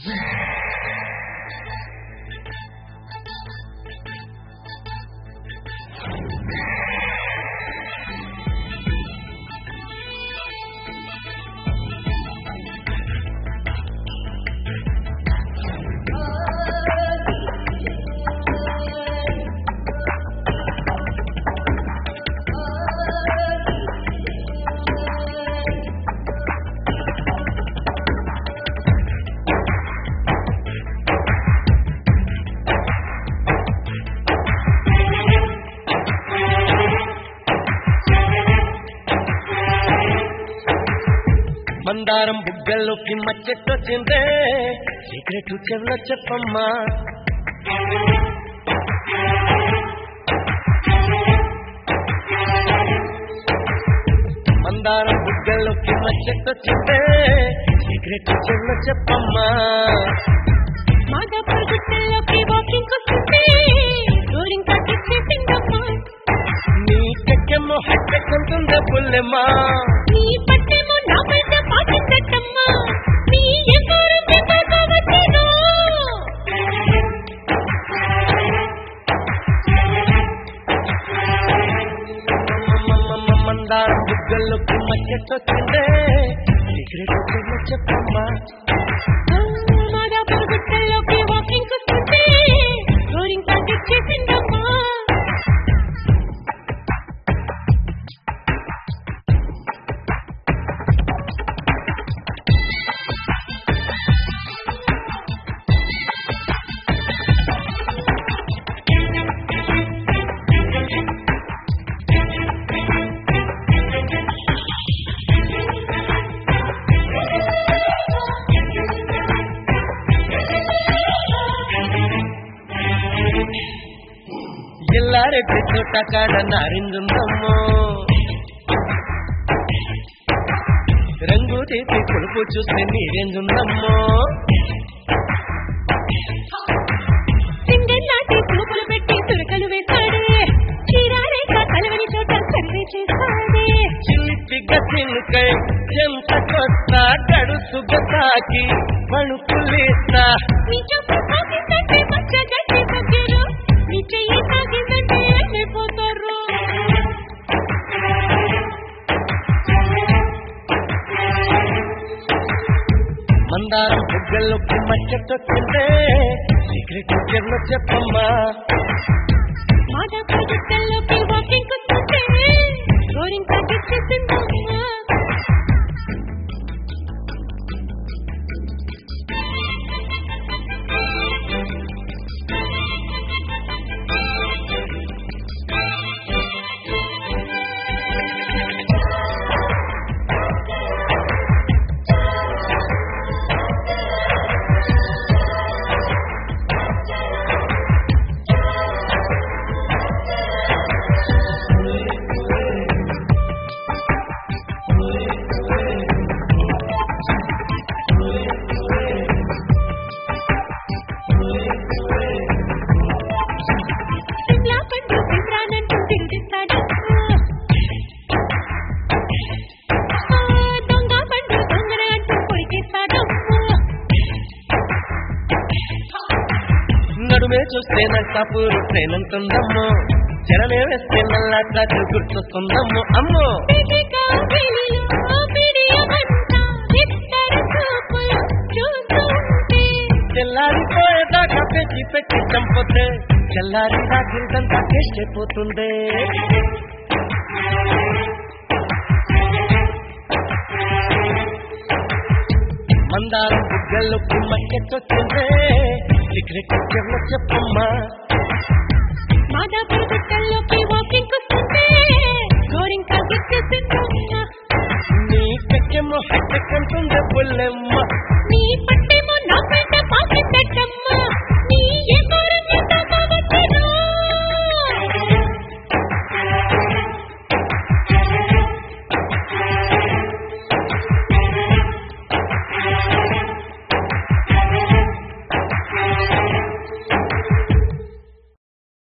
మందారం బుగ్గల్లోకి మచ్చెట్టొచ్చిందే సీక్రెట్ చెవులో చెప్పమ్మా మందారం బుగ్గల్లోకి మచ్చెట్టొచ్చిందే సీక్రెట్ చెవులో చెప్పమ్మా మాదాపూర్ గుట్టల్లోకి వాకింగ్ వస్తుంటే రోలింగ్ కాకి చేసిందమ్మా నీ చెక్కెమ్మో హట్టెక్కుంటుందే పుల్లెమ్మా నీ పట్టేమో నా పైన పాటిందట్టమ్మా నీ ఎదురు వచ్చేను మందారం బుగ్గల్లోకి మచ్చెట్టొచ్చిందే సీక్రెట్ చెవులో చెప్పమ్మా మాదాపూర్ గుట్టల్లోకి వాకింగ్ వస్తుంటే రోలింగ్ కాకి చేసిందమ్మా ఎల్లారెడ్డి చోట కాడ నారిందుందమ్మో రంగు తీసి కొలుపు చూస్తే నీరెందుందమ్మో సింగల్ నాటి పూపులు పెట్టి తురకలు వేస్తాడే చీరారేఖ కలవని చోట సర్వే చేస్తాడే చిలిపి గతికై ఎంత కొత్త గడుసుగ తాకి పణుకులేస్తా నీ చెప్పు సాగిందంటే మచ్చ గట్టి దగ్గర నీ చెయ్యి సాగిందంటే వెళ్ళిపోతారు మందారం బుగ్గల్లోకి మచ్చెట్టొచ్చిందే సీక్రెట్ చెవులో చెప్పమ్మా మాదాపూర్ గుట్టల్లోకి వాకింగ్ వస్తుంటే రోలింగ్ కాకి చేసిందమ్మా నడుమే చూస్తే నర్సాపూర్ ట్రైన్ అంటుందమ్మో జనమే వేస్తే నల్లాట గుర్తొస్తుందమ్మో అమ్మో తెల్లారిపోయేదాకా పెట్టి పెట్టి చంపోతే తెల్లారి రాత్రిదంతా టేస్ట్ అయిపోతుంది మందారం బుగ్గల్లోకి మచ్చెట్టొచ్చిందే సీక్రెట్ చెవులో చెప్పమ్మా మాదాపూర్ గుట్టల్లోకి వాకింగ్ వస్తుంటే రోలింగ్ కాకి చేసిందమ్మా నీ చెక్కెమ్మో హట్టెక్కుంటుందే పుల్లెమ్మ నీ